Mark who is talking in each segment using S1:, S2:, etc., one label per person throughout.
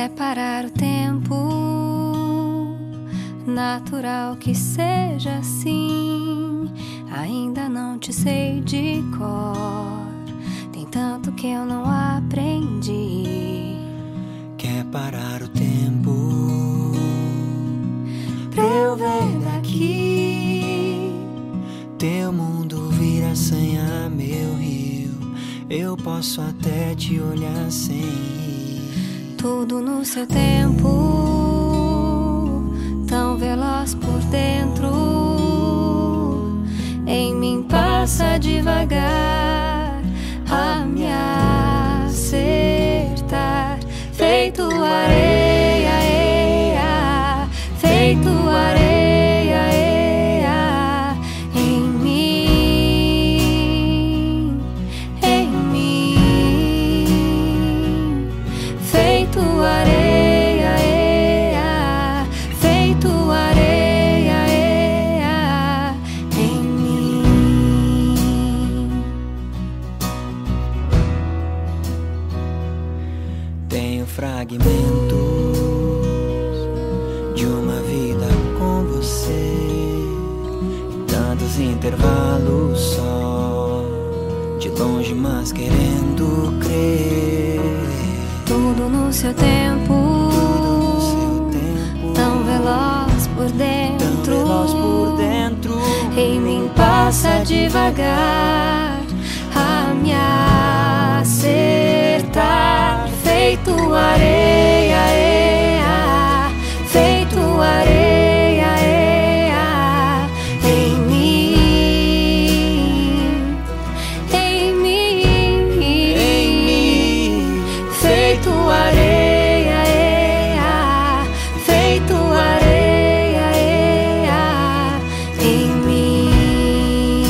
S1: Quer parar o tempo, natural que seja assim. Ainda não te sei de cor, tem tanto que eu não aprendi.
S2: Quer parar o tempo
S1: pra eu ver daqui.
S2: Teu mundo vira senha, meu rio. Eu posso até te olhar sem ir.
S1: Tudo no seu tempo, tão veloz por dentro. Em mim passa devagar a me acertar. Feito areia, eia, feito areia, eia, em mim, feito areia, eia, feito areia, eia, em mim.
S2: Tenho fragmentos de uma vida com você, tantos intervalos só, de longe mas querendo crer.
S1: Tudo no seu tempo, tão veloz por dentro, em mim passa devagar a me acertar. Feito areia, eia, feito areia, eia, em mim, feito areia, eia, feito areia, eia, em mim.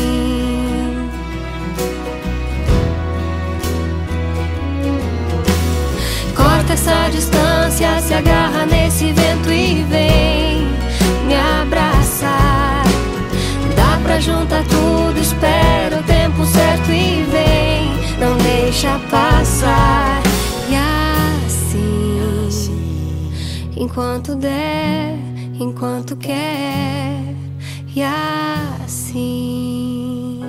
S1: Corta essa distância, se agarra nesse vento e vem me abraçar. Dá pra juntar tudo, espera o tempo certo e vem, não deixa passar. E assim, enquanto der, enquanto quer. E assim,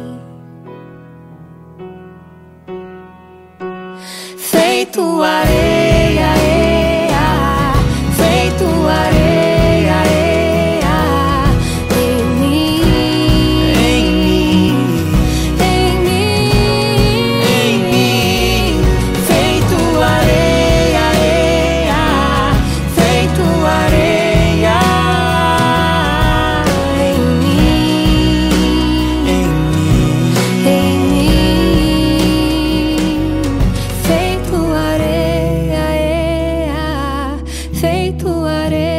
S1: feito areia, eia, feito areia, eia, em mim, feito areia, eia, feito areia, em mim, feito areia, eia, feito areia.